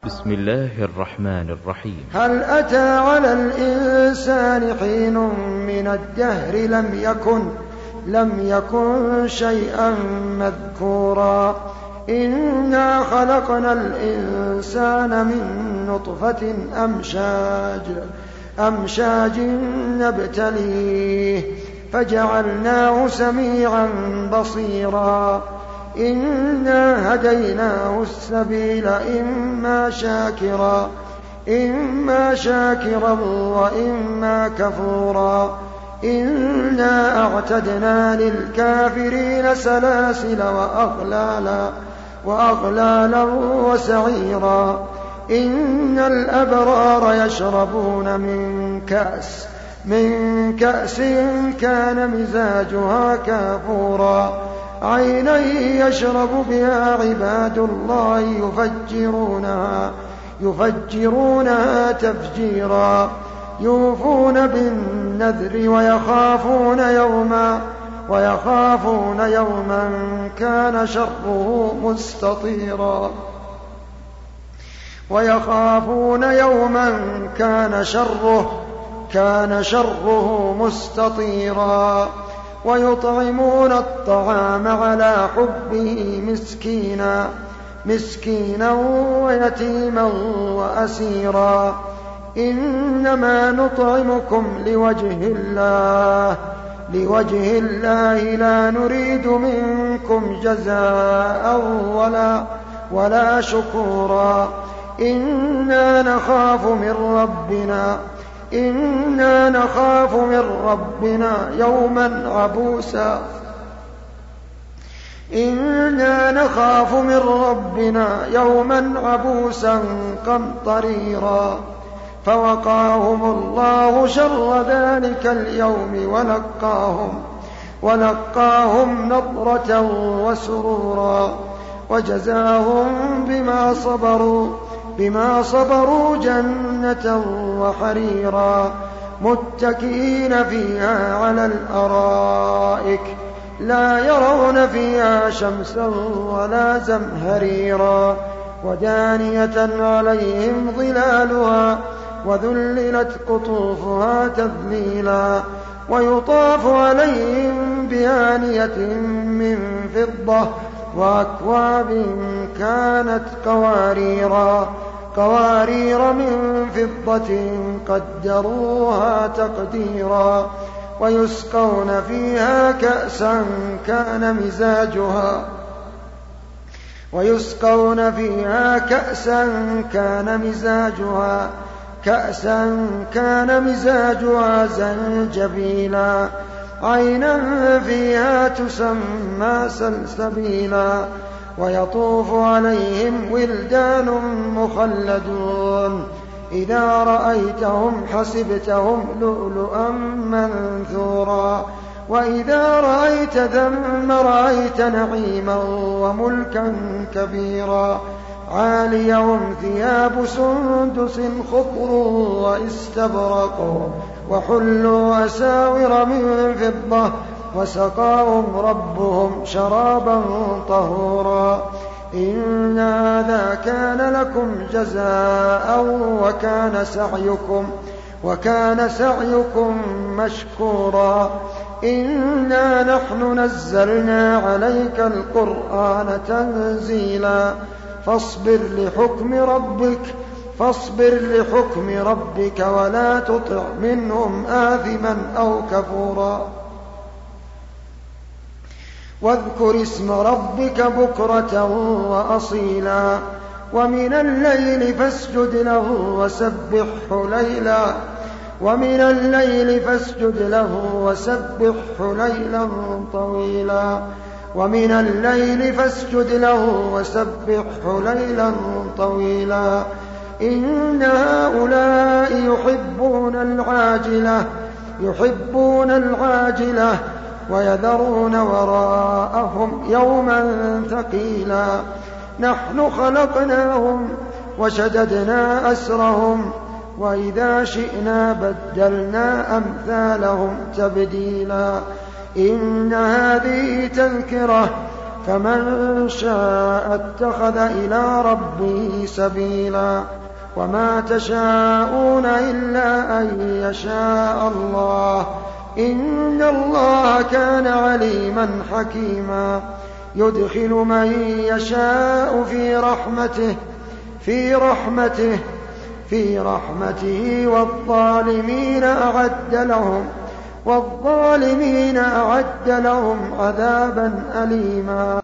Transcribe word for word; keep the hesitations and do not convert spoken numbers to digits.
بسم الله الرحمن الرحيم. هل أتى على الإنسان حين من الدهر لم يكن لم يكن شيئا مذكورا إنا خلقنا الإنسان من نطفة أمشاج أمشاج نبتليه فجعلناه سميعا بصيرا إنا هديناه السبيل إما شاكرا إما شاكرا وإما كفورا إنا أعتدنا للكافرين سلاسل وأغلالا وأغلالا وسعيرا إن الأبرار يشربون من كأس من كأس كان مزاجها كافورا عينا يشرب بها عباد الله يفجرونها يفجرونها تفجيرا يوفون بالنذر ويخافون يوما ويخافون يوما كان شره مستطيرا ويخافون يوما كان شره كان شره مستطيرا ويطعمون الطعام على حبه مسكينا مسكينا ويتيما وأسيرا إنما نطعمكم لوجه الله لوجه الله لا نريد منكم جزاء ولا ولا شكورا إنا نخاف من ربنا إنا نخاف من ربنا يوما عبوسا إنا نخاف من ربنا يوما عبوسا قمطريرا فوقاهم الله شر ذلك اليوم ولقاهم ولقاهم نضرة وسرورا وجزاهم بما صبروا بما صبروا جنة وحريرا متكئين فيها على الأرائك لا يرون فيها شمسا ولا زمهريرا ودانية عليهم ظلالها وذللت قطوفها تذليلا ويطاف عليهم بآنية من فضة وأكواب كانت قواريرا قوارير من فضة قدروها تقديرا ويسقون فيها كأسا كان مزاجها ويسقون فيها كأسا كان مزاجها كأسا كان مزاجها زنجبيلا عينا فيها تسمى سلسبيلا ويطوف عليهم ولدان مخلدون إذا رأيتهم حسبتهم لؤلؤا منثورا وإذا رأيت ثم رأيت نعيما وملكا كبيرا عاليهم ثياب سندس خضر واستبرق وحلوا أساور من فضة وسقاهم ربهم شرابا طهورا إن هذا كان لكم جزاء وكان سعيكم وكان سعيكم مشكورا إنا نحن نزلنا عليك القرآن تنزيلا فاصبر لحكم ربك فاصبر لحكم ربك ولا تطع منهم آثما أو كفورا واذكر اسم ربك بكرة وأصيلا ومن الليل فاسجد له وسبحه ليلا ومن الليل فاسجد له وسبحه ليلا طويلا ومن الليل فاسجد له وسبحه ليلا طويلا إن هؤلاء يحبون العاجلة يحبون العاجلة ويذرون وراءهم يوما ثقيلا نحن خلقناهم وشددنا أسرهم وإذا شئنا بدلنا أمثالهم تبديلا إن هذه تذكرة فمن شاء اتخذ إلى ربه سبيلا وما تشاءون إلا أن يشاء الله إن الله كان عليما حكيما يدخل من يشاء في رحمته في رحمته في رحمته والظالمين أعد لهم والظالمين أعد لهم عذابا أليما.